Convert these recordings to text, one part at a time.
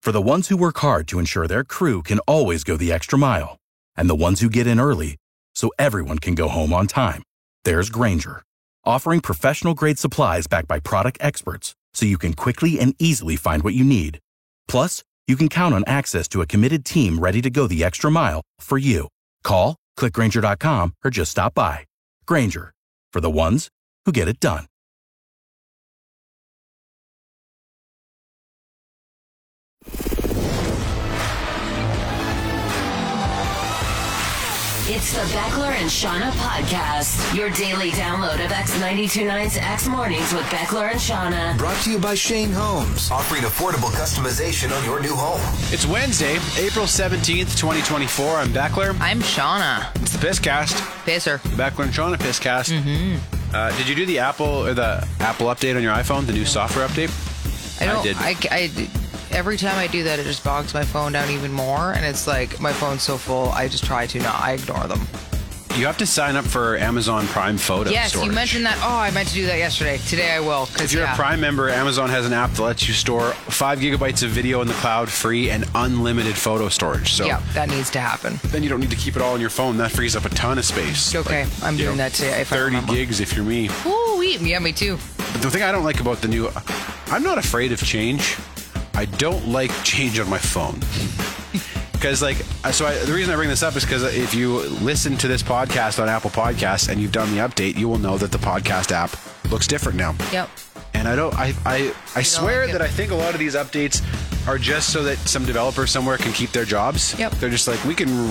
For the ones who work hard to ensure their crew can always go the extra mile, and the ones who get in early so everyone can go home on time, there's Grainger, offering professional-grade supplies backed by product experts so you can quickly and easily find what you need. Plus, you can count on access to a committed team ready to go the extra mile for you. Call, click Grainger.com, or just stop by. Grainger, for the ones who get it done. It's the Beckler and Shauna podcast, your daily download of X92.9's X Mornings with Beckler and Shauna. Brought to you by Shane Homes, offering affordable customization on your new home. It's Wednesday, April 17th, 2024. I'm Beckler. I'm Shauna. It's the Pisscast. Pisser. The Beckler and Shauna Pisscast. Mm-hmm. Did you do the Apple update on your iPhone, the new software update? I did. Every time I do that, it just bogs my phone down even more, and it's like my phone's so full, I just try to not. I ignore them. You have to sign up for Amazon Prime Photo Yes, storage. you mentioned that. Oh, I meant to do that yesterday. Today I will. If you're a Prime member, Amazon has an app that lets you store 5 gigabytes of video in the cloud free and unlimited photo storage. So yeah, that needs to happen. Then you don't need to keep it all on your phone. That frees up a ton of space. Okay, I'm doing that today. If 30 gigs if you're me. Ooh, yeah, me too. But the thing I don't like about the new... I'm not afraid of change. I don't like change on my phone. Because, the reason I bring this up is because if you listen to this podcast on Apple Podcasts and you've done the update, you will know that the podcast app looks different now. Yep. And I swear that I think a lot of these updates are just so that some developer somewhere can keep their jobs. Yep. They're just like, we can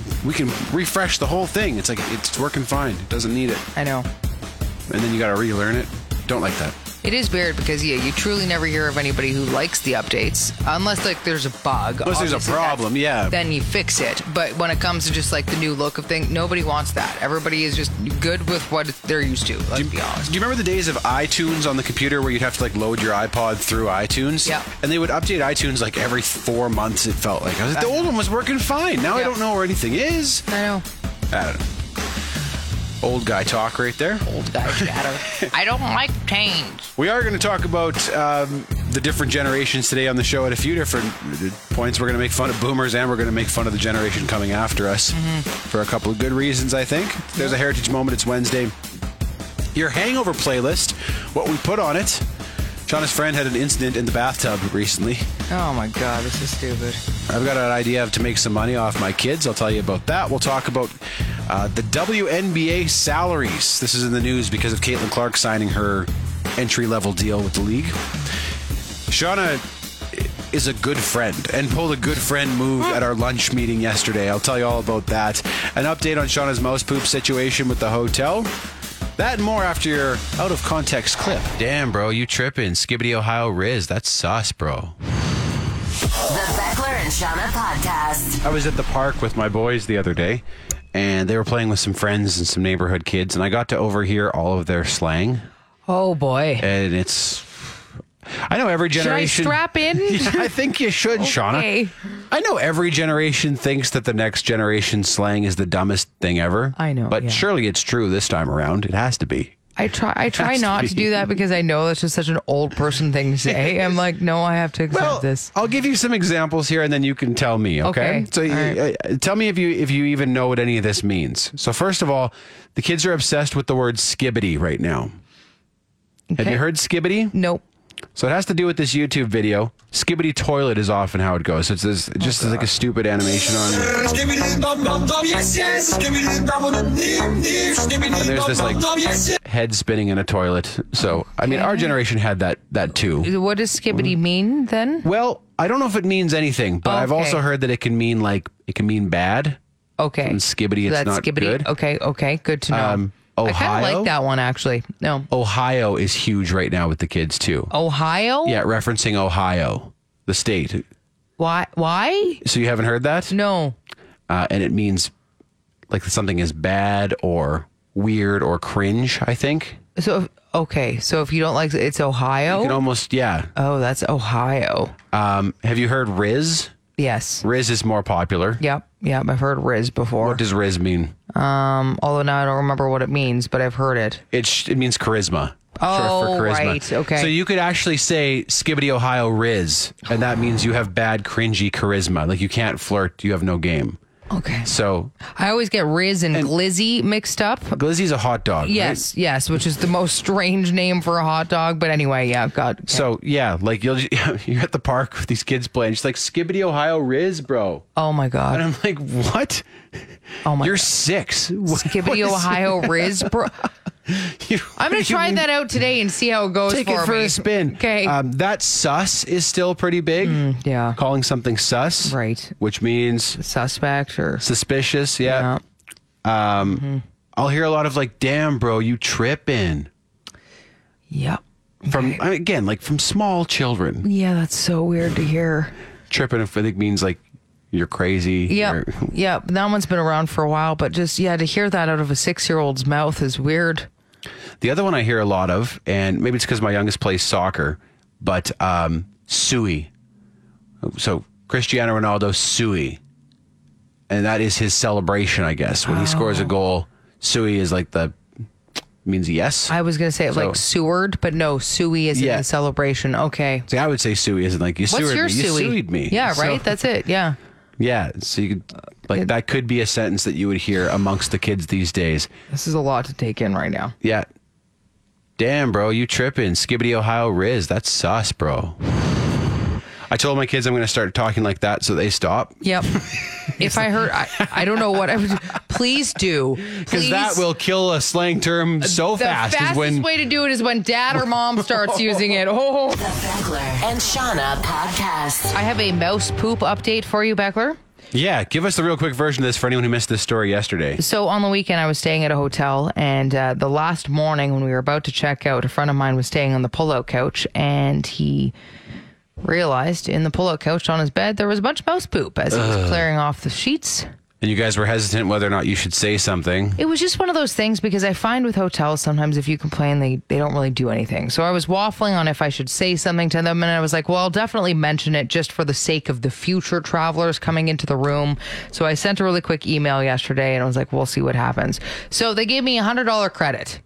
refresh the whole thing. It's like, it's working fine. It doesn't need it. I know. And then you got to relearn it. Don't like that. It is weird because, you truly never hear of anybody who likes the updates unless, there's a bug. Unless there's a problem, yeah. Then you fix it. But when it comes to just, the new look of thing, nobody wants that. Everybody is just good with what they're used to, let's be honest. Do you remember the days of iTunes on the computer where you'd have to, load your iPod through iTunes? Yeah. And they would update iTunes, every 4 months, it felt like. I was like, the old one was working fine. Now I don't know where anything is. I know. I don't know. Old guy talk right there. Old guy chatter. I don't like change. We are going to talk about the different generations today on the show at a few different points. We're going to make fun of boomers and we're going to make fun of the generation coming after us for a couple of good reasons, I think. There's a heritage moment. It's Wednesday. Your hangover playlist, what we put on it. Shauna's friend had an incident in the bathtub recently. Oh my God, this is stupid. I've got an idea to make some money off my kids. I'll tell you about that. We'll talk about the WNBA salaries. This is in the news because of Caitlin Clark signing her entry-level deal with the league. Shauna is a good friend and pulled a good friend move at our lunch meeting yesterday. I'll tell you all about that. An update on Shauna's mouse poop situation with the hotel. That and more after your out-of-context clip. Damn, bro, you tripping. Skibbity Ohio Riz. That's sus, bro. The Beckler and Shauna podcast. I was at the park with my boys the other day, and they were playing with some friends and some neighborhood kids, and I got to overhear all of their slang. Oh, boy. And it's... I know every generation... Should I strap in? Yeah, I think you should, Okay. Shauna. I know every generation thinks that the next generation's slang is the dumbest thing ever. I know, But yeah. surely it's true this time around. It has to be. I try Has not to to be. do that because I know that's just such an old person thing to say. I'm like, no, I have to accept this. I'll give you some examples here, and then you can tell me. Okay. Okay. So, All right. tell me if you even know what any of this means. So, first of all, the kids are obsessed with the word skibbity right now. Have Okay. you heard skibbity? Nope. So it has to do with this YouTube video. Skibbity toilet is often how it goes. So it's this, just like a stupid animation on. And there's this head spinning in a toilet. So I mean, our generation had that too. What does skibbity mean then? Well, I don't know if it means anything, but I've Okay. also heard that it can mean bad. Okay. And skibbity, So it's not skibbity. good. Okay. Good to know. I kind Ohio? of like that one, actually. No. Ohio is huge right now with the kids too. Ohio? Yeah, referencing Ohio, the state. Why? So you haven't heard that? No. And it means like something is bad or weird or cringe, I think. So, So if you don't like it, it's Ohio? You can almost, yeah. Oh, that's Ohio. Have you heard Riz? Yes. Riz is more popular. Yep. I've heard Riz before. What does Riz mean? Although now I don't remember what it means, but I've heard it. It means charisma. short for charisma. Right. Okay. So you could actually say Skibbity Ohio Riz, and that means you have bad, cringy charisma. Like you can't flirt, you have no game. Okay. So I always get Riz and Glizzy mixed up. Glizzy's a hot dog. Yes, right? yes, which is the most strange name for a hot dog. But anyway, yeah, God. Okay. So yeah, like you're at the park with these kids playing. She's like Skibbity Ohio Riz, bro. Oh my God. And I'm like, what? Oh my You're God. 6. What Skibbity is- Ohio Riz, bro. I'm going to try that out today and see how it goes Take for it for me. a spin. Okay. That sus is still pretty big. Yeah. Calling something sus. Right. Which means Suspect or suspicious. Yeah. I'll hear a lot of like, damn, bro, you tripping. Yeah. From, again, like from small children. Yeah, that's so weird to hear. Tripping, I think, means like you're crazy. Yeah. You're- Yeah. That one's been around for a while, but just, yeah, to hear that out of a 6-year-old's mouth is weird. The other one I hear a lot of, and maybe it's because my youngest plays soccer, but Suey. So Cristiano Ronaldo, Suey. And that is his celebration, I guess. When he scores a goal, Suey is like means yes. I was going to say So- like Seward, but no, Suey is in Yeah. the celebration. Okay. See, I would say Suey isn't like, you What's Seward your me. You Suey? Sueyed me. Yeah, So- right? That's it. Yeah. Yeah. So you could, like, that could be a sentence that you would hear amongst the kids these days. This is a lot to take in right now. Yeah. Damn, bro, you tripping. Skibbity Ohio Riz. That's sus, bro. I told my kids I'm going to start talking like that so they stop. Yep. If I heard, I don't know what I would. Please do, Because that will kill a slang term so The fast. Is fastest when way to do it is when dad or mom starts using it. Oh, The Beckler and Shauna podcast. I have a mouse poop update for you, Beckler. Yeah, give us the real quick version of this for anyone who missed this story yesterday. So on the weekend, I was staying at a hotel, and the last morning when we were about to check out, a friend of mine was staying on the pull-out couch, and he realized in the pull-out couch on his bed there was a bunch of mouse poop as he was clearing off the sheets. And you guys were hesitant whether or not you should say something. It was just one of those things because I find with hotels sometimes if you complain they don't really do anything. So I was waffling on if I should say something to them, and I was like, well, I'll definitely mention it just for the sake of the future travelers coming into the room. So I sent a really quick email yesterday and I was like, we'll see what happens. So they gave me a $100 credit.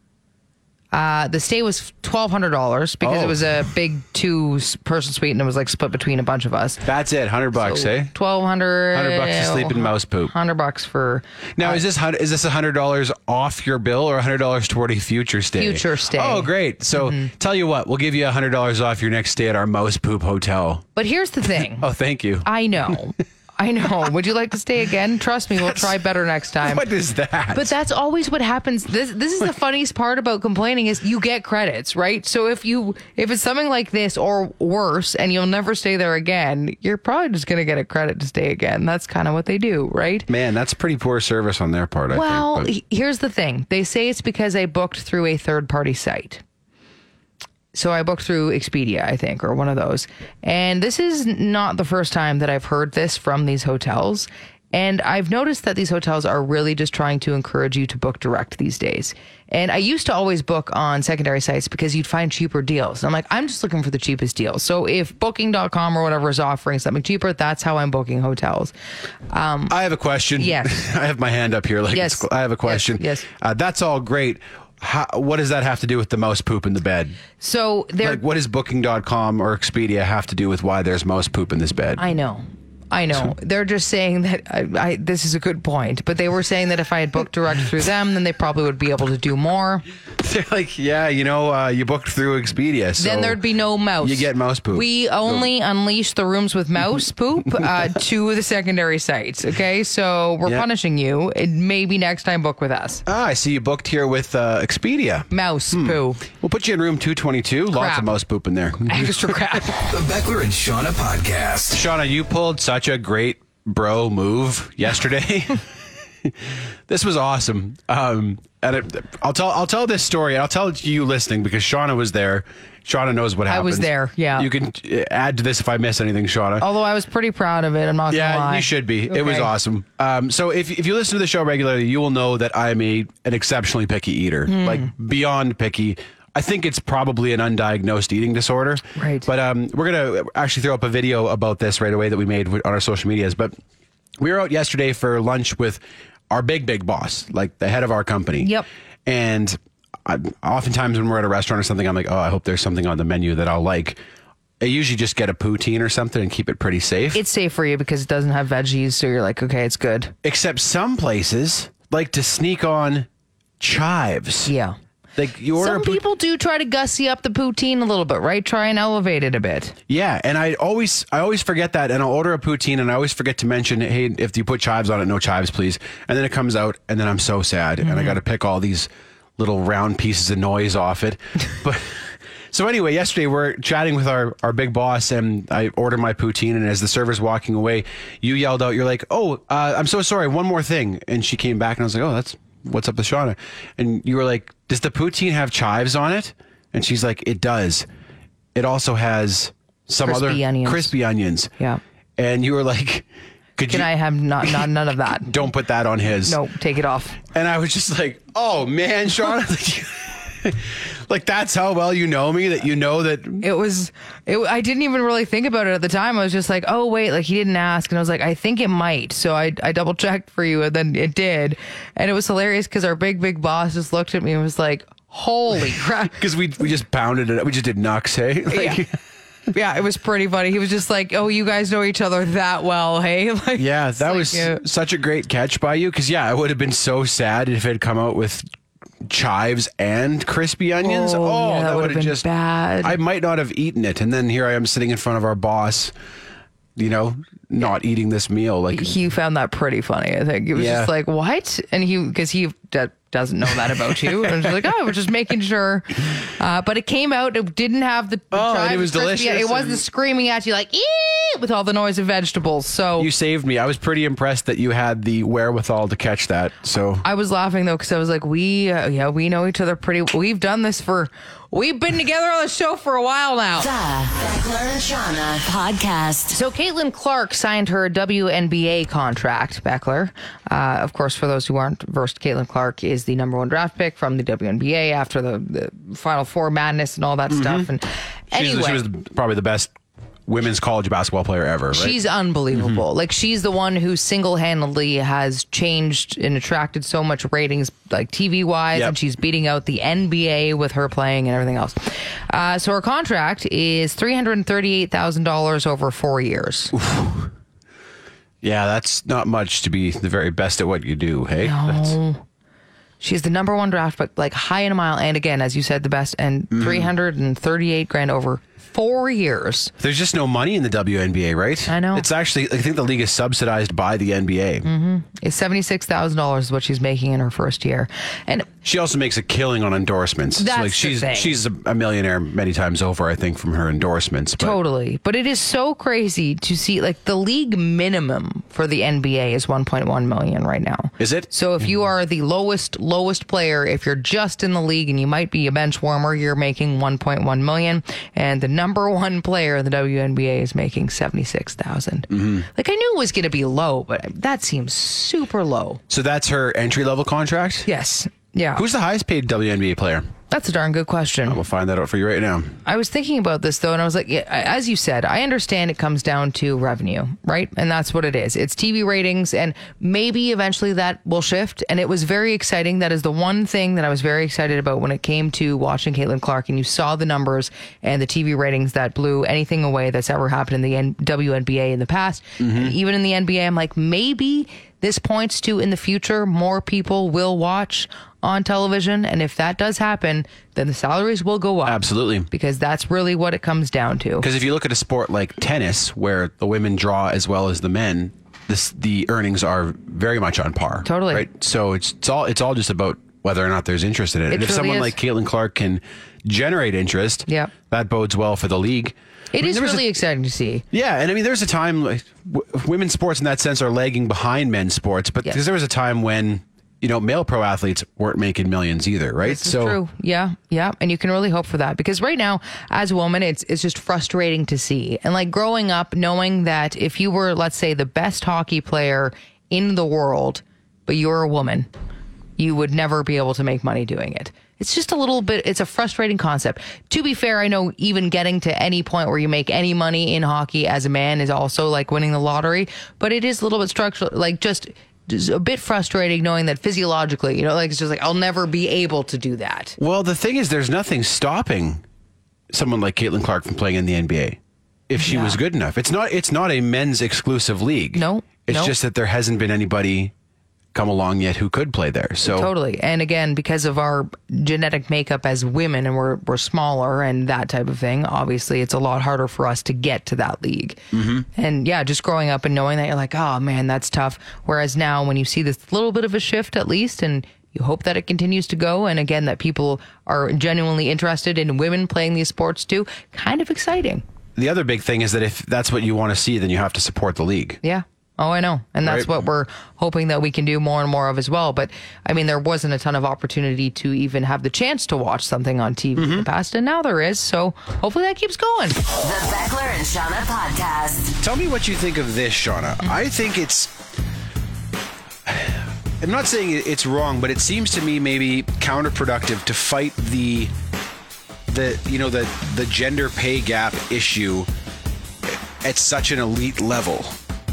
The stay was $1,200 because it was a big 2-person suite and it was like split between a bunch of us. That's it, $100, eh? $1,200. $100 to sleep in mouse poop. $100 for Now, is this $100 off your bill or $100 toward a future stay? Future stay. Oh, great. So tell you what, we'll give you $100 off your next stay at our mouse poop hotel. But here's the thing. Oh, thank you. I know. Would you like to stay again? Trust me, we'll try better next time. What is that? But that's always what happens. This is the funniest part about complaining is you get credits, right? So if it's something like this or worse and you'll never stay there again, you're probably just going to get a credit to stay again. That's kind of what they do, right? Man, that's pretty poor service on their part, Well, I think. here's the thing. They say it's because I booked through a third-party site. So I booked through Expedia, I think, or one of those. And this is not the first time that I've heard this from these hotels. And I've noticed that these hotels are really just trying to encourage you to book direct these days. And I used to always book on secondary sites because you'd find cheaper deals. And I'm like, I'm just looking for the cheapest deal. So if Booking.com or whatever is offering something cheaper, that's how I'm booking hotels. I have a question. Yes. I have my hand up here. Like, Yes. I have a question. Yes. That's all great. What does that have to do with the mouse poop in the bed? So they're... Like, what does Booking.com or Expedia have to do with why there's mouse poop in this bed? I know. They're just saying that this is a good point, but they were saying that if I had booked direct through them, then they probably would be able to do more. They're like, yeah, you booked through Expedia. So Then there'd be no mouse. You get mouse poop. We only unleash the rooms with mouse poop to the secondary sites. Okay, so we're Yeah. punishing you. Maybe next time book with us. I see you booked here with Expedia. Mouse poo, We'll put you in room 222. Lots Crap. of mouse poop in there. extra crap. The Beckler and Shauna podcast. Shauna, you pulled such a great bro move yesterday. This was awesome. I'll tell this story, and I'll tell it to you listening because Shauna was there. Shauna knows what I happened. was there, yeah. You can add to this if I miss anything, Shauna. Although I was pretty proud of it. I'm not gonna Yeah, lie. you should be. It was Okay. awesome. So if you listen to the show regularly, you will know that I'm an exceptionally picky eater, like beyond picky. I think it's probably an undiagnosed eating disorder. Right. But we're going to actually throw up a video about this right away that we made on our social medias. But we were out yesterday for lunch with our big boss, like the head of our company. Yep. And oftentimes when we're at a restaurant or something, I'm like, oh, I hope there's something on the menu that I'll like. I usually just get a poutine or something and keep it pretty safe. It's safe for you because it doesn't have veggies, so you're like, okay, it's good. Except some places like to sneak on chives. Yeah. Like you order Some people do try to gussy up the poutine a little bit, right? Try and elevate it a bit. Yeah, and I always forget that, and I'll order a poutine, and I always forget to mention, hey, if you put chives on it, no chives, please. And then it comes out, and then I'm so sad, and I got to pick all these little round pieces of noise off it. But so anyway, yesterday we're chatting with our big boss, and I ordered my poutine, and as the server's walking away, you yelled out, you're like, oh, I'm so sorry, one more thing. And she came back, and I was like, oh, what's up with Shauna? And you were like, does the poutine have chives on it? And she's like, it does. It also has some crispy onions. Yeah. And you were like, Can I have not none of that? Don't put that on his. No, take it off. And I was just like, oh man, Shauna. Like that's how well you know me, that you know that I didn't even really think about it at the time. I was just like, oh wait, like he didn't ask, and I was like, I think it might. So I double checked for you, and then it did, and it was hilarious because our big boss just looked at me and was like, holy crap, because we just pounded it, we just did nux, hey. Like, yeah, it was pretty funny. He was just like, oh, you guys know each other that well, hey? Like, yeah, that was such a great catch by you, because I would have been so sad if it had come out with chives and crispy onions. Yeah, that would have been just bad. I might not have eaten it, and then here I am sitting in front of our boss, not eating this meal. Like he found that pretty funny. I think it was just like, what? And because he doesn't know that about you, and I was like, oh, we're just making sure. But it came out. It didn't have the chives, and it was delicious. It wasn't screaming at you like, ee, with all the noise of vegetables. So you saved me. I was pretty impressed that you had the wherewithal to catch that. So I was laughing though, because I was like, we know each other pretty. We've been together on the show for a while now. The Beckler and Shauna podcast. So Caitlin Clark signed her WNBA contract. Beckler, of course, for those who aren't versed, Caitlin Clark is the number 1 draft pick from the WNBA after the Final Four madness and all that stuff. And anyway, she was probably the best women's college basketball player ever, right? She's unbelievable. Mm-hmm. Like, she's the one who single-handedly has changed and attracted so much ratings, like TV-wise, and she's beating out the NBA with her playing and everything else. So her contract is $338,000 over 4 years. Oof. Yeah, that's not much to be the very best at what you do, hey? No. She's the number 1 draft pick, like high in a mile, and again, as you said, the best, and $338,000 over 4 years. There's just no money in the WNBA, right? I know. It's actually, I think the league is subsidized by the NBA. Mm-hmm. It's $76,000 is what she's making in her first year. And she also makes a killing on endorsements. That's like she's a millionaire many times over, I think, from her endorsements. But. Totally. But it is so crazy to see, like, the league minimum for the NBA is $1.1 million right now. Is it? So if you are the lowest player, if you're just in the league and you might be a bench warmer, you're making $1.1 million. And the number 1 player in the WNBA is making $76,000. Mm-hmm. Like, I knew it was going to be low, but that seems super low. So that's her entry-level contract? Yes. Yeah. Who's the highest paid WNBA player? That's a darn good question. We'll find that out for you right now. I was thinking about this, though, and I was like, as you said, I understand it comes down to revenue, right? And that's what it is. It's TV ratings, and maybe eventually that will shift. And it was very exciting. That is the one thing that I was very excited about when it came to watching Caitlin Clark, and you saw the numbers and the TV ratings that blew anything away that's ever happened in the WNBA in the past. Mm-hmm. And even in the NBA, I'm like, maybe this points to in the future more people will watch on television, and if that does happen, then the salaries will go up. Absolutely. Because that's really what it comes down to. Because if you look at a sport like tennis, where the women draw as well as the men, the earnings are very much on par. Totally. Right? So it's all just about whether or not there's interest in it. And if someone like Caitlin Clark can generate interest, that bodes well for the league. It is really exciting to see. Yeah, and I mean, there's a time, like, women's sports in that sense are lagging behind men's sports, but because there was a time when, male pro athletes weren't making millions either, right? This is true. Yeah. And you can really hope for that, because right now, as a woman, it's just frustrating to see. And like growing up, knowing that if you were, let's say, the best hockey player in the world, but you're a woman, you would never be able to make money doing it. It's just a little bit, it's a frustrating concept. To be fair, I know even getting to any point where you make any money in hockey as a man is also like winning the lottery, but it is a little bit structural, like just just a bit frustrating knowing that physiologically, it's just like I'll never be able to do that. Well, the thing is, there's nothing stopping someone like Caitlin Clark from playing in the NBA if she was good enough. It's not a men's exclusive league. No. It's just that there hasn't been anybody come along yet who could play there. So totally. And again, because of our genetic makeup as women, and we're smaller and that type of thing, obviously it's a lot harder for us to get to that league. And yeah, just growing up and knowing that, you're like, oh man, that's tough. Whereas now when you see this little bit of a shift at least, and you hope that it continues to go, and again that people are genuinely interested in women playing these sports too, kind of exciting. The other big thing is that if that's what you want to see, then you have to support the league. Yeah. Oh, I know. And that's what we're hoping that we can do more and more of as well. But I mean, there wasn't a ton of opportunity to even have the chance to watch something on TV in the past. And now there is. So hopefully that keeps going. The Beckler and Shauna podcast. Tell me what you think of this, Shauna. I think I'm not saying it's wrong, but it seems to me maybe counterproductive to fight the gender pay gap issue at such an elite level.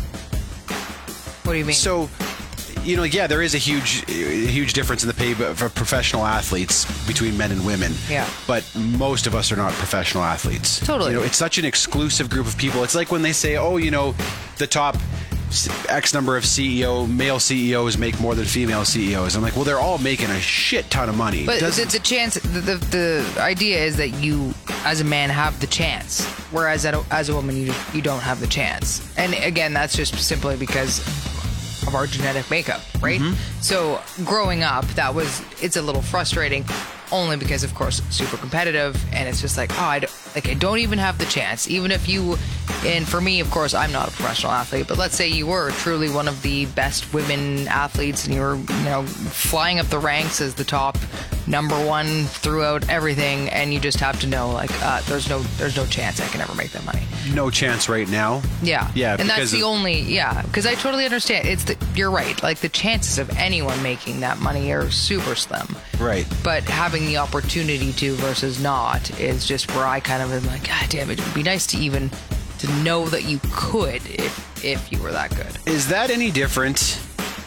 What do you mean? So, there is a huge difference in the pay for professional athletes between men and women. Yeah. But most of us are not professional athletes. Totally. It's such an exclusive group of people. It's like when they say, the top X number of male CEOs make more than female CEOs. I'm like, well, they're all making a shit ton of money. But it's a chance. The idea is that you, as a man, have the chance, whereas as a woman, you don't have the chance. And again, that's just simply because of our genetic makeup, right? So growing up, it's a little frustrating, only because, of course, it's super competitive, and it's just like, I don't even have the chance. Even if you, and for me, of course, I'm not a professional athlete, but let's say you were truly one of the best women athletes, and you were, flying up the ranks as the top number one throughout everything, and you just have to know, there's no chance I can ever make that money. No chance right now. Yeah. And that's the only, because I totally understand. You're right. Like, the chances of anyone making that money are super slim. Right. But having the opportunity to versus not is just where I kind of am like, God damn it would be nice to know that you could if you were that good. Is that any different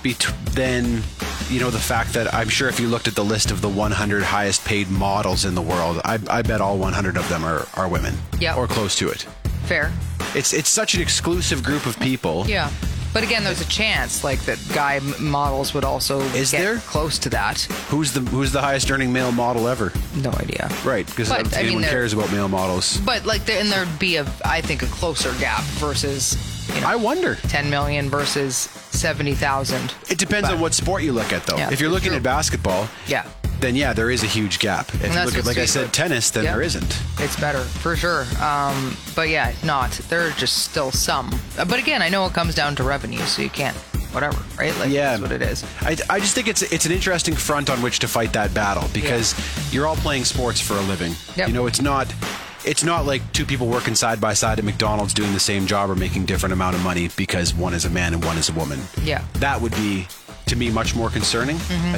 than the fact that I'm sure if you looked at the list of the 100 highest paid models in the world, I bet all 100 of them are women. Yeah. Or close to it. Fair. It's such an exclusive group of people. Yeah. But again, there's a chance that guy models would also get close to that. Who's the highest earning male model ever? No idea. Right, because I don't think anyone cares about male models. But there'd be I think a closer gap versus I wonder 10 million versus 70,000. It depends on what sport you look at, though. Yeah, if you're looking at basketball, then there is a huge gap. If you look at, like I said, tennis, then there isn't. It's better, for sure. But not. There are just still some. But again, I know it comes down to revenue, so you can't, whatever, right? That's what it is. I just think it's an interesting front on which to fight that battle, because you're all playing sports for a living. Yep. It's not like two people working side by side at McDonald's doing the same job or making different amount of money because one is a man and one is a woman. Yeah. That would be, to me, much more concerning.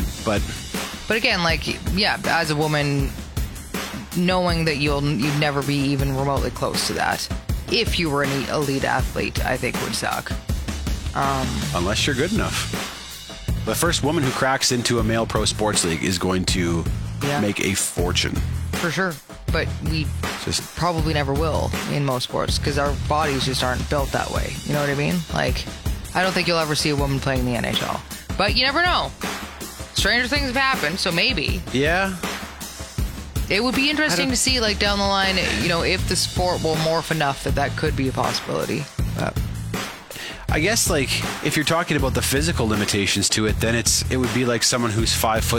But again, as a woman, knowing that you'd never be even remotely close to that, if you were an elite athlete, I think would suck. Unless you're good enough. The first woman who cracks into a male pro sports league is going to make a fortune. For sure. But we probably never will in most sports because our bodies just aren't built that way. You know what I mean? I don't think you'll ever see a woman playing in the NHL. But you never know. Stranger things have happened, so maybe. Yeah. It would be interesting to see, down the line, if the sport will morph enough that could be a possibility. I guess, if you're talking about the physical limitations to it, then it would be like someone who's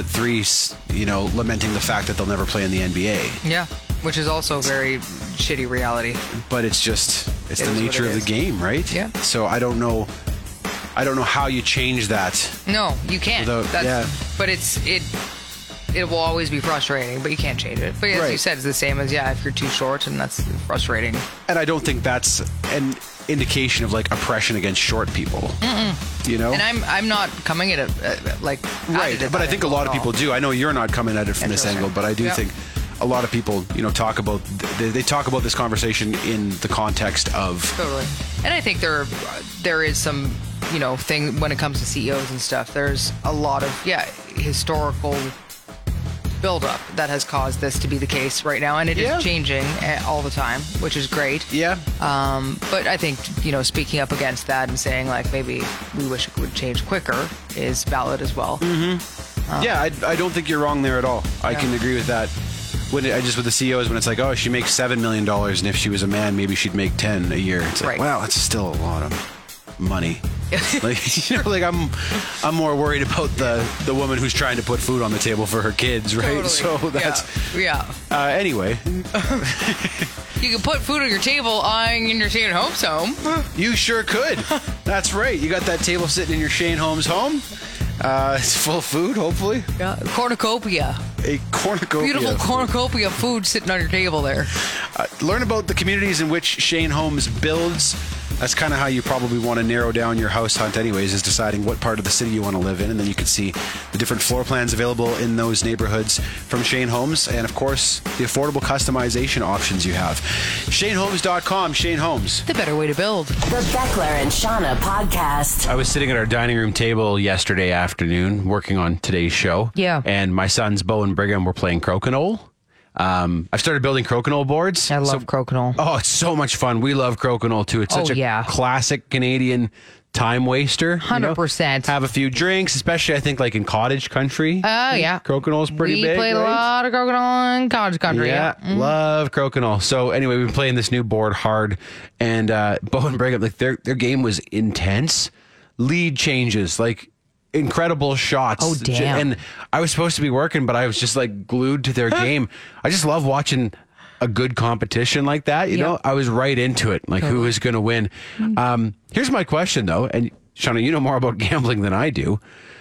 5'3", lamenting the fact that they'll never play in the NBA. Yeah, which is also very shitty reality. But it's the nature of the game, right? Yeah. So I don't know how you change that. No, you can't. But it will always be frustrating, but you can't change it. But as you said, it's the same as if you're too short, and that's frustrating. And I don't think that's an indication of oppression against short people. Mm-mm. And I'm not coming at it right. But I think a lot of people do. I know you're not coming at it from this angle, but I do think a lot of people, talk about talk about this conversation in the context of totally. And I think there is some thing when it comes to CEOs and stuff. There's a lot of historical buildup that has caused this to be the case right now, and it is changing all the time, which is great. Yeah. But I think speaking up against that and saying like maybe we wish it would change quicker is valid as well. Mm-hmm. I don't think you're wrong there at all. I can agree with that. With the CEOs, when it's like, oh, she makes $7 million, and if she was a man, maybe she'd make 10 a year. It's like, wow, that's still a lot of money. I'm more worried about the woman who's trying to put food on the table for her kids, right? Totally. So that's anyway. You can put food on your table in your Shane Holmes home. You sure could. That's right. You got that table sitting in your Shane Holmes home. It's full of food, hopefully. Yeah, cornucopia. A cornucopia. Beautiful cornucopia of food sitting on your table there. Learn about the communities in which Shane Holmes builds. That's kind of how you probably want to narrow down your house hunt anyways, is deciding what part of the city you want to live in, and then you can see the different floor plans available in those neighborhoods from Shane Holmes, and of course, the affordable customization options you have. ShaneHolmes.com, Shane Holmes. The better way to build. The Beckler and Shauna podcast. I was sitting at our dining room table yesterday afternoon working on today's show. Yeah. And my sons, Bo and Brigham, were playing crokinole. I've started building crokinole boards. I love crokinole. Oh, it's so much fun. We love crokinole too. It's such a classic Canadian time waster. 100%. Have a few drinks, especially I think like in cottage country. Oh, yeah. Crokinole big. We played a lot of crokinole in cottage country. Yeah, love crokinole. So anyway, we've been playing this new board hard, and Bo and Brigham, like their game was intense. Lead changes, like incredible shots. Oh, damn. And I was supposed to be working, but I was just like glued to their game. I just love watching a good competition like that. You know, I was right into it. Like who is going to win? Here's my question though. And Shauna, you know more about gambling than I do.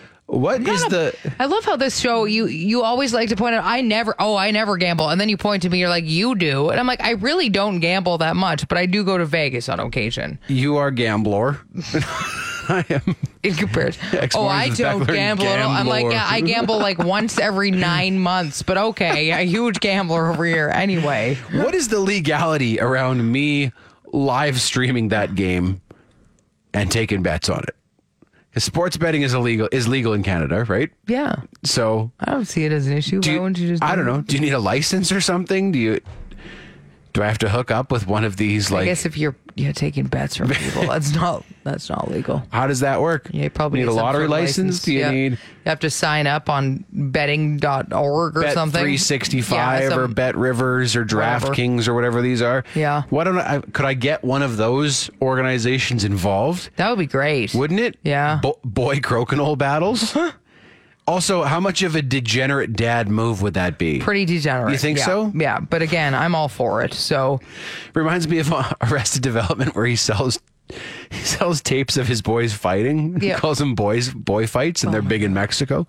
I love how this show, you always like to point out, I never gamble. And then you point to me, you're like, you do. And I'm like, I really don't gamble that much, but I do go to Vegas on occasion. You are a gambler. I am. In comparison. I don't gamble at all. I'm like, I gamble like once every 9 months, but okay, a huge gambler over here. Anyway. What is the legality around me live streaming that game and taking bets on it? Because sports betting is legal in Canada, right? Yeah. So I don't see it as an issue. Why wouldn't you just? I don't know. Do you need a license or something? Do I have to hook up with one of these? I guess if you're taking bets from people, that's not legal. How does that work? You probably need a lottery license. Do you need? You have to sign up on betting.org or Bet something. 365 or Bet Rivers or DraftKings or whatever these are. Yeah. Could I get one of those organizations involved? That would be great. Wouldn't it? Yeah. Boy crokinole battles. Also, how much of a degenerate dad move would that be? Pretty degenerate. You think so? Yeah, but again, I'm all for it. So, reminds me of Arrested Development, where he sells tapes of his boys fighting. He calls them boy fights, and they're big in Mexico.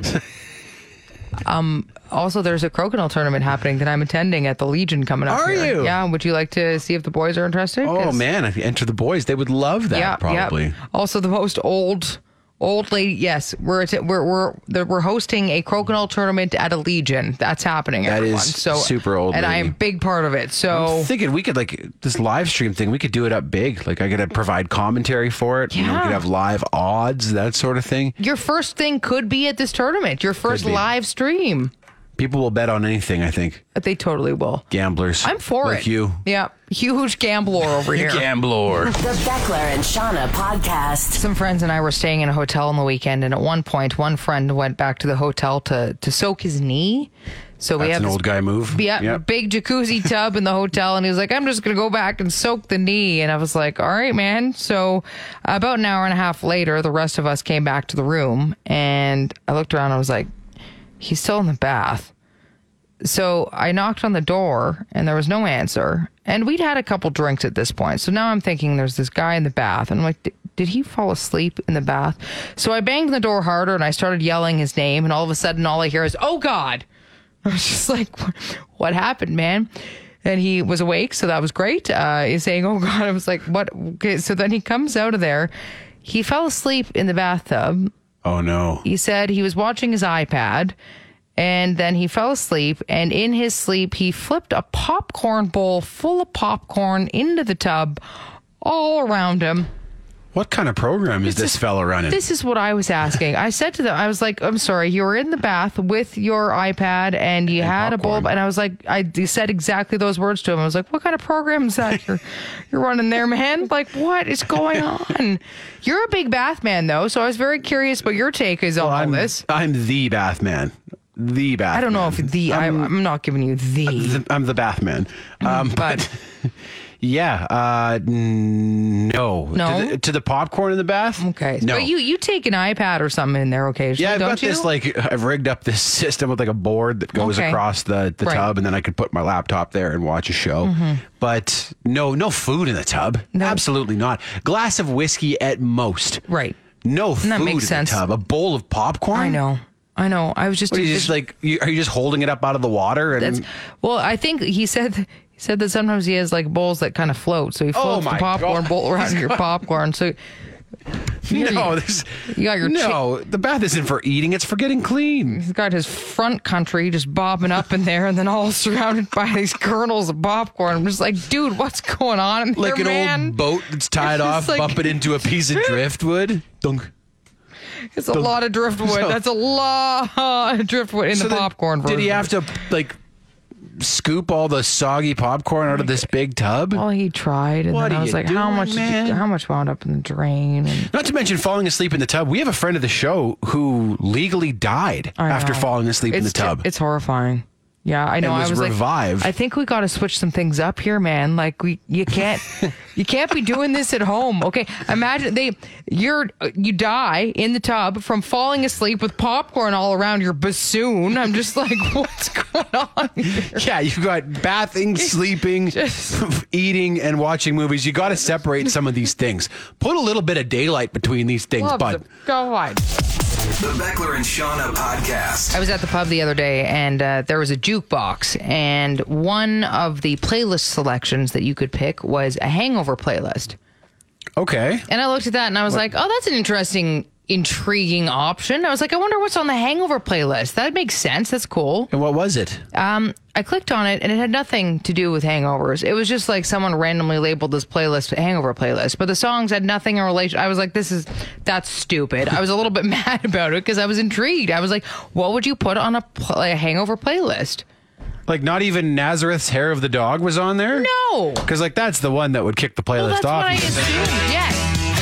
Also, there's a crokinole tournament happening that I'm attending at the Legion coming up. Are you? Yeah. Would you like to see if the boys are interested? Oh man, if you enter the boys, they would love that. Probably. Yeah. Also, the most old lady. Yes, we're hosting a crokinole tournament at a Legion. That's happening. That everyone. is super old, and lady. I am a big part of it. So I'm thinking we could this live stream thing. We could do it up big. Like I could provide commentary for it. Yeah. We could have live odds, that sort of thing. Your first thing could be at this tournament. Your first live stream. People will bet on anything, I think. They totally will. Gamblers. I'm for like it. You. Yeah. Huge gambler over here. Gambler. The Beckler and Shauna podcast. Some friends and I were staying in a hotel on the weekend, and at one point, one friend went back to the hotel to soak his knee. So we That's have an this old guy move. big jacuzzi tub in the hotel, and he was like, I'm just going to go back and soak the knee. And I was like, all right, man. So about an hour and a half later, the rest of us came back to the room, and I looked around and I was like, he's still in the bath. So I knocked on the door and there was no answer. And we'd had a couple drinks at this point. So now I'm thinking there's this guy in the bath. And I'm like, did he fall asleep in the bath? So I banged the door harder and I started yelling his name. And all of a sudden, all I hear is, oh, God. I was just like, what happened, man? And he was awake. So that was great. He's saying, oh, God. I was like, what? Okay. So then he comes out of there. He fell asleep in the bathtub. Oh, no. He said he was watching his iPad. And then he fell asleep, and in his sleep, he flipped a popcorn bowl full of popcorn into the tub all around him. What kind of program is this fella running? This is what I was asking. I said to them, I was like, I'm sorry, you were in the bath with your iPad and you had popcorn. A bulb. And I was like, I said exactly those words to him. I was like, what kind of program is that you're running there, man? Like, what is going on? You're a big bath man, though. So I was very curious what your take is on all this. I'm the bath man. The bath I don't know man. if I'm not giving you I'm the bath man. But yeah, no. To the popcorn in the bath? Okay. No. But you take an iPad or something in there occasionally, yeah, I've don't got you? this, I've rigged up this system with a board that goes across the tub, and then I could put my laptop there and watch a show. Mm-hmm. But no food in the tub. No. Absolutely not. Glass of whiskey at most. Right. No food that makes in sense. the tub. A bowl of popcorn? I know. I was just... What, are you just holding it up out of the water? Well, I think he said that sometimes he has bowls that kind of float. So he floats the popcorn bowl around your popcorn. So you got your the bath isn't for eating. It's for getting clean. He's got his front country just bobbing up in there, and then all surrounded by these kernels of popcorn. I'm just like, dude, what's going on in there, like an man? old boat that's tied off, bumping into a piece of driftwood. Dunk. It's a lot of driftwood. That's a lot of driftwood in the popcorn version. Did he have to scoop all the soggy popcorn out of this big tub? Well, he tried, and then I was like, how much wound up in the drain? And not to mention falling asleep in the tub. We have a friend of the show who legally died after falling asleep in the tub. It's horrifying. Yeah, I know. And I was revived. I think we got to switch some things up here, man. You can't be doing this at home. Okay, imagine you die in the tub from falling asleep with popcorn all around your bassoon. I'm just like, what's going on here? Yeah, you've got bathing, sleeping, eating, and watching movies. You got to separate some of these things. Put a little bit of daylight between these things, bud. Go on. The Beckler and Shauna podcast. I was at the pub the other day, and there was a jukebox, and one of the playlist selections that you could pick was a hangover playlist. Okay. And I looked at that, and I was like, oh, that's an intriguing option. I was like, I wonder what's on the hangover playlist. That makes sense. That's cool. And what was it? I clicked on it, and it had nothing to do with hangovers. It was just like someone randomly labeled this playlist a hangover playlist, but the songs had nothing in relation. I was like, that's stupid. I was a little bit mad about it because I was intrigued. I was like, what would you put on a hangover playlist? Like, not even Nazareth's Hair of the Dog was on there? No. Because, that's the one that would kick the playlist well, off. That's what I assumed, yes.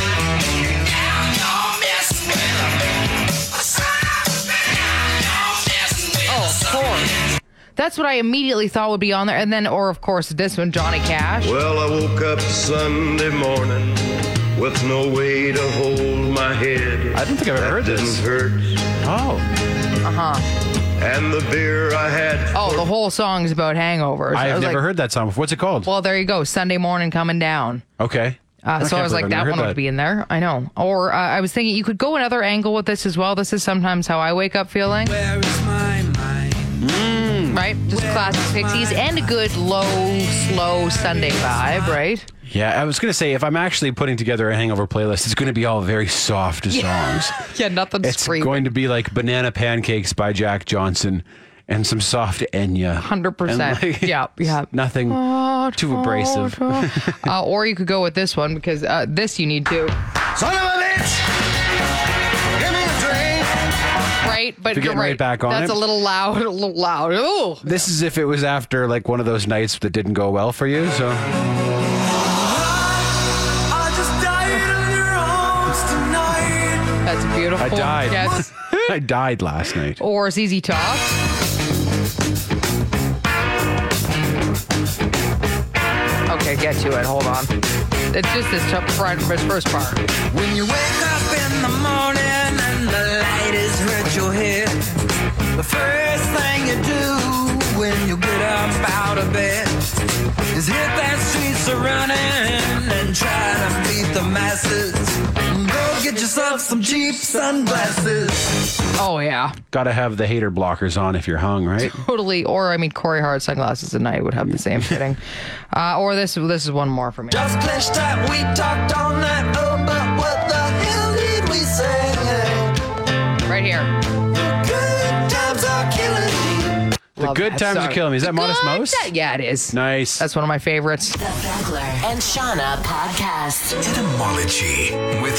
Oh, of course. That's what I immediately thought would be on there. And then, or of course, this one, Johnny Cash. Well, I woke up Sunday morning with no way to hold my head. I don't think I've ever heard this. Didn't hurt. Oh. And the beer I had. Oh, the whole song is about hangovers. I have never heard that song before. What's it called? Well, there you go. Sunday Morning Coming Down. Okay. So I was like, that one ought to be in there. I know. Or I was thinking you could go another angle with this as well. This is sometimes how I wake up feeling. Where is my mind? Right? Just classic Pixies and a good low, slow Sunday vibe, right? Yeah, I was going to say, if I'm actually putting together a hangover playlist, it's going to be all very soft songs. Yeah, nothing It's screaming. going to be like Banana Pancakes by Jack Johnson and some soft Enya. 100%. Yeah. Nothing too abrasive. Or you could go with this one because this you need to. Son of a bitch! Give me a drink! Right? But You're you're getting right. right back on That's it. a little loud. Ooh. This is if it was after one of those nights that didn't go well for you. So I just died in your arms tonight. That's beautiful. I died. Yes. I died last night. Or ZZ Top. Okay, get to it. Hold on. It's just this first part. When you wake up in the morning and the light has hurt your head, the first thing you do when you get up out of bed is hit that streets a running and try to beat the masses. Go get yourself some cheap sunglasses. Oh, yeah. Got to have the hater blockers on if you're hung, right? Totally. Or, Corey Hart sunglasses at night would have the same fitting. Or this is one more for me. Just clenched up, we talked all night. Oh, but what the hell did we say? Right here. Good times are killing me. The Good that Times song. Are Killing Me. Is that Modest Good Mouse? Yeah, it is. Nice. That's one of my favorites. The Beckler and Shauna podcast. Etymology with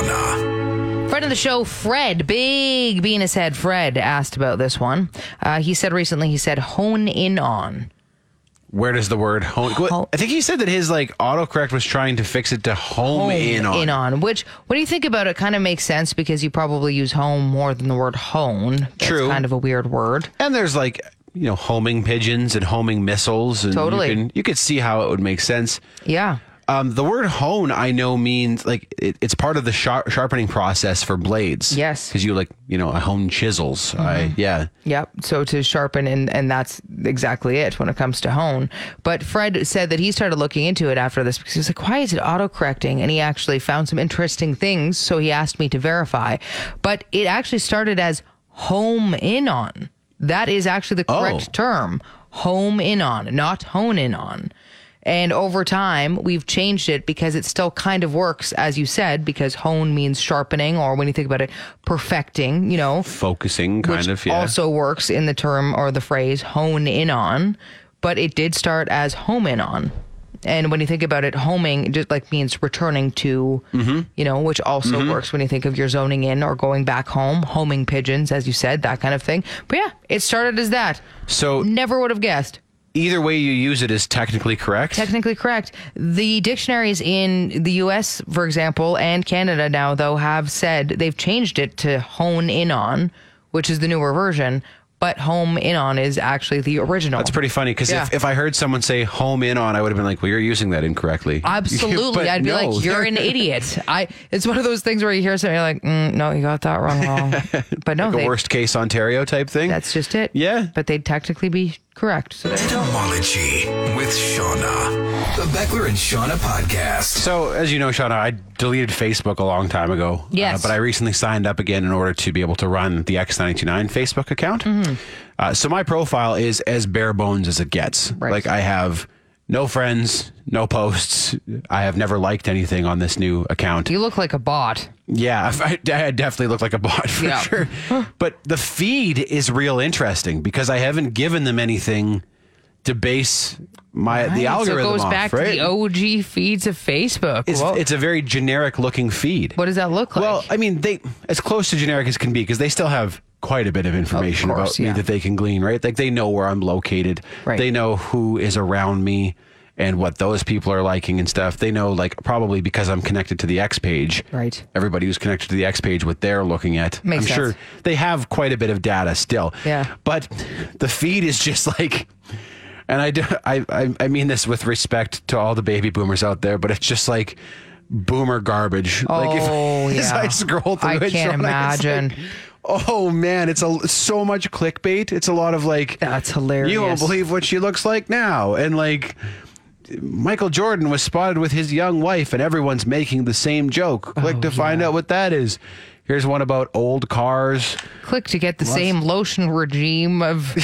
Shauna. Friend of the show, Fred, big Venus head Fred, asked about this one. He said recently, hone in on. Where does the word hone? I think he said that his autocorrect was trying to fix it to home in on. Which, when you think about it, kind of makes sense because you probably use home more than the word hone. That's True. kind of a weird word. And there's homing pigeons and homing missiles. And Totally. You could see how it would make sense. Yeah. The word hone, I know, means it's part of the sharpening process for blades. Yes. Because I hone chisels. Mm-hmm. Yep. So to sharpen, and that's exactly it when it comes to hone. But Fred said that he started looking into it after this because he was like, why is it autocorrecting? And he actually found some interesting things. So he asked me to verify. But it actually started as home in on. That is actually the correct term. Home in on, not hone in on. And over time, we've changed it because it still kind of works, as you said, because hone means sharpening, or when you think about it, perfecting, Focusing, kind of, yeah. Also works in the term or the phrase hone in on, but it did start as home in on. And when you think about it, homing just means returning to, which also works when you think of your zoning in or going back home, homing pigeons, as you said, that kind of thing. But yeah, it started as that. So never would have guessed. Either way you use it is technically correct? Technically correct. The dictionaries in the U.S., for example, and Canada now, though, have said they've changed it to hone in on, which is the newer version. But home in on is actually the original. That's pretty funny because if I heard someone say home in on, I would have been like, well, you're using that incorrectly. Absolutely. I'd be like, you're an idiot. It's one of those things where you hear something, you're like, no, you got that wrong. But no, like a worst case Ontario type thing. That's just it. Yeah. But they'd technically be correct. So Etymology with Shauna. The Beckler and Shauna podcast. So, as you know, Shauna, I deleted Facebook a long time ago. Yes. But I recently signed up again in29 to be able to run the X929 Facebook account. So my profile is as bare bones as it gets. Right. I have no friends, no posts. I have never liked anything on this new account. you look like a bot. Yeah, I definitely look like a bot for sure. But the feed is real interesting because I haven't given them anything to base the algorithm so it goes off, back right? to the OG feeds of Facebook. It's a very generic looking feed. What does that look like? Well, I mean, they as close to generic as can be because they still have quite a bit of information about me that they can glean, right? They know where I'm located. Right. They know who is around me and what those people are liking and stuff. They know, probably because I'm connected to the X page. Right. Everybody who's connected to the X page, what they're looking at. Makes I'm sense. sure they have quite a bit of data still. Yeah. But the feed is just and I mean this with respect to all the baby boomers out there, but it's just boomer garbage. As I scroll through I it, can't Shauna, imagine. oh man, it's so much clickbait. It's a lot of That's hilarious. You won't believe what she looks like now, and Michael Jordan was spotted with his young wife, and everyone's making the same joke. Click to find out what that is. Here's one about old cars. Click to get the same lotion regime of.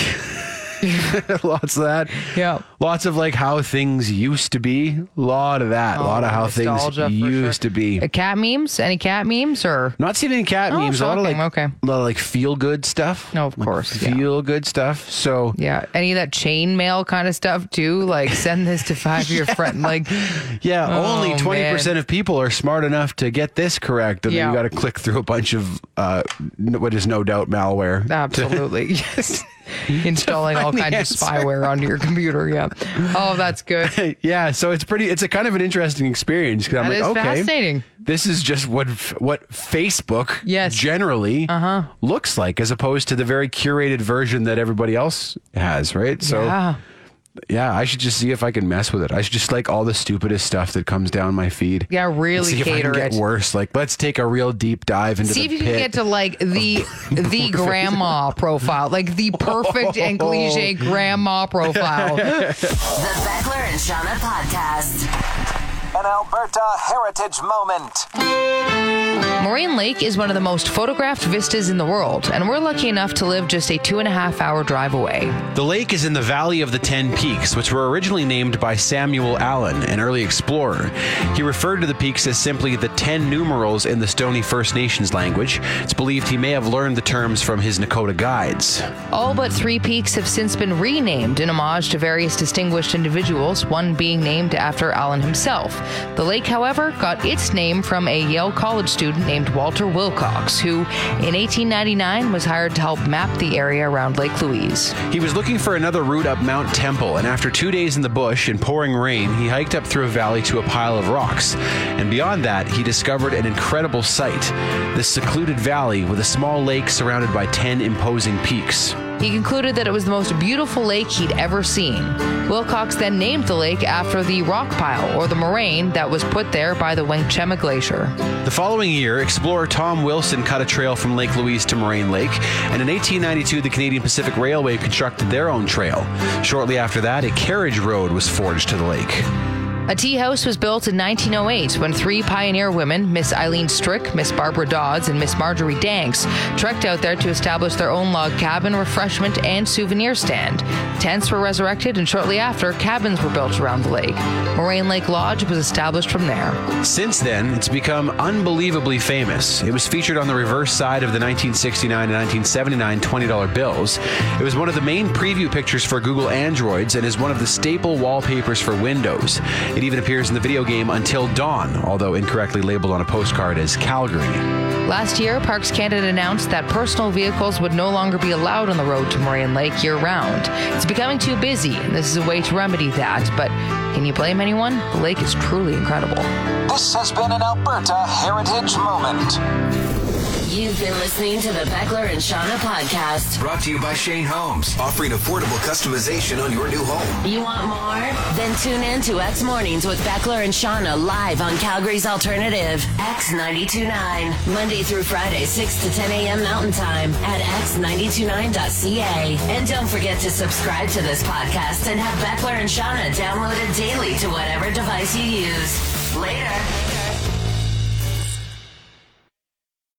Lots of that. Yeah. Lots of how things used to be. A lot of that. A lot of how things nostalgia for used sure. to be. Cat memes? Any cat memes or? Not seen any cat memes. A lot of shocking. a lot of feel good stuff. No, of course, yeah. Feel good stuff. So Yeah. Any of that chain mail kind of stuff too? Send this to 5 of your friends. yeah, only 20% man. of people are smart enough to get this correct, and then you got to click through a bunch of what is no doubt malware. Absolutely. Yes. Installing all kinds of spyware onto your computer. Yeah. Oh, that's good. Yeah, so it's a kind of an interesting experience because I'm That is okay, fascinating. this is just what Facebook Yes. generally looks like, as opposed to the very curated version that everybody else has, right? So yeah, I should just see if I can mess with it. I should just all the stupidest stuff that comes down my feed. Yeah, really see if I cater can get it. worse. Let's take a real deep dive into See the if you can get to the grandma profile, the perfect and cliche grandma profile. The Beckler and Shauna podcast. An Alberta heritage moment. Moraine Lake is one of the most photographed vistas in the world, and we're lucky enough to live just a 2.5-hour drive away. The lake is in the Valley of the 10 Peaks, which were originally named by Samuel Allen, an early explorer. He referred to the peaks as simply the 10 numerals in the Stoney First Nations language. It's believed he may have learned the terms from his Nakota guides. All but 3 peaks have since been renamed in homage to various distinguished individuals, one being named after Allen himself. The lake, however, got its name from a Yale College student named Walter Wilcox, who in 1899 was hired to help map the area around Lake Louise. He was looking for another route up Mount Temple, and after 2 days in the bush in pouring rain, he hiked up through a valley to a pile of rocks. And beyond that, he discovered an incredible sight, this secluded valley with a small lake surrounded by 10 imposing peaks. He concluded that it was the most beautiful lake he'd ever seen. Wilcox then named the lake after the rock pile, or the moraine, that was put there by the Wangchema Glacier. The following year, explorer Tom Wilson cut a trail from Lake Louise to Moraine Lake, and in 1892, the Canadian Pacific Railway constructed their own trail. Shortly after that, a carriage road was forged to the lake. A tea house was built in 1908 when 3 pioneer women, Miss Eileen Strick, Miss Barbara Dodds, and Miss Marjorie Danks, trekked out there to establish their own log cabin, refreshment, and souvenir stand. Tents were resurrected, and shortly after, cabins were built around the lake. Moraine Lake Lodge was established from there. Since then, it's become unbelievably famous. It was featured on the reverse side of the 1969 and 1979 $20 bills. It was one of the main preview pictures for Google Androids and is one of the staple wallpapers for Windows. It even appears in the video game Until Dawn, although incorrectly labeled on a postcard as Calgary. Last year, Parks Canada announced that personal vehicles would no longer be allowed on the road to Moraine Lake year-round. It's becoming too busy, and this is a way to remedy that, but can you blame anyone? The lake is truly incredible. This has been an Alberta Heritage Moment. You've been listening to the Beckler and Shauna podcast. Brought to you by Shane Homes, offering affordable customization on your new home. You want more? Then tune in to X Mornings with Beckler and Shauna live on Calgary's alternative, X92.9, Monday through Friday, 6 to 10 a.m. Mountain Time at x929.ca. And don't forget to subscribe to this podcast and have Beckler and Shauna downloaded daily to whatever device you use. Later.